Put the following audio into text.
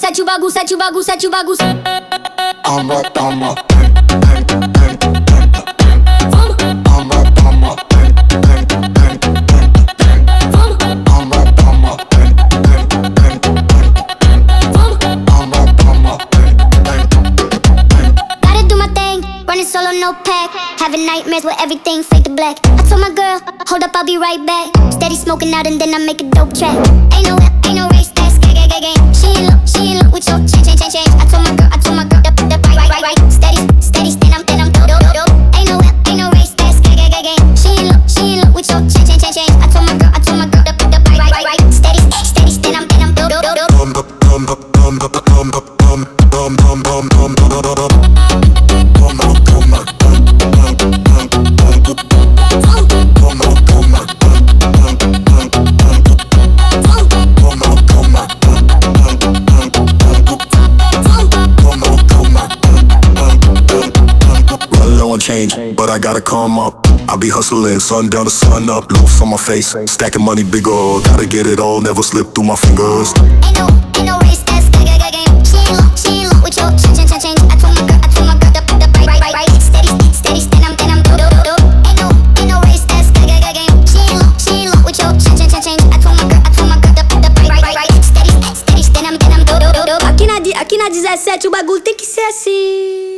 sete o bagulho, sete o bagulho, sete o bagulho. Toma, toma. Running solo, no pack. Having nightmares with everything fade to black. I told my girl, hold up, I'll be right back. Steady smoking out and then I make a dope track. Ain't no race, that's gang. She ain't look with your change. I told my girl, the right. Steady, stand I'm dope. Ain't no race, that's gang. She ain't look with your change. I told my girl, the right. Steady, stand I'm dope. Change, but I gotta come up. I be hustling, sun down to sun up. Loafs on my face, stacking money big ol'. Gotta get it all, never slip through my fingers. Ain't no race, that's gang. She ain't look with your change. I told my girl, the right. Steady, stand I'm dope. Ain't no race, that's gang. She ain't look with your change. I told my girl, the right. Steady, stand I'm dope. Aqui na 17 o bagulho tem que ser assim.